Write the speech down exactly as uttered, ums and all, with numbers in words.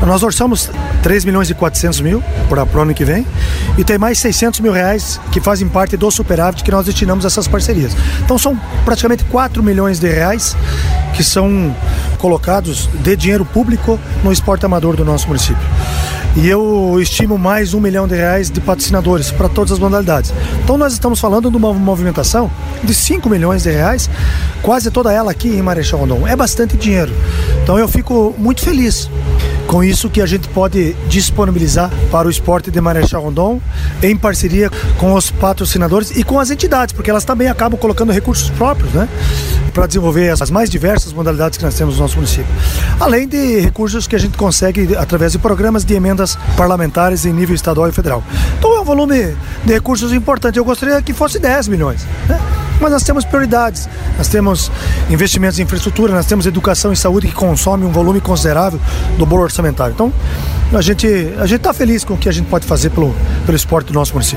Nós orçamos três milhões e quatrocentos mil para o ano que vem e tem mais seiscentos mil reais que fazem parte do superávit que nós destinamos a essas parcerias. Então são praticamente quatro milhões de reais que são colocados de dinheiro público no esporte amador do nosso município. E eu estimo mais um milhão de reais de patrocinadores para todas as modalidades. Então nós estamos falando de uma movimentação de cinco milhões de reais, quase toda ela aqui em Marechal Rondon. É bastante dinheiro. Então eu fico muito feliz com isso que a gente pode disponibilizar para o esporte de Marechal Rondon em parceria com os patrocinadores e com as entidades, porque elas também acabam colocando recursos próprios, né, para desenvolver as mais diversas modalidades que nós temos no nosso município. Além de recursos que a gente consegue através de programas de emendas parlamentares em nível estadual e federal. Então é um volume de recursos importante. Eu gostaria que fosse dez milhões, né? Mas nós temos prioridades, nós temos investimentos em infraestrutura, nós temos educação e saúde que consome um volume considerável do bolo orçamentário. Então, a gente a gente está feliz com o que a gente pode fazer pelo, pelo esporte do nosso município.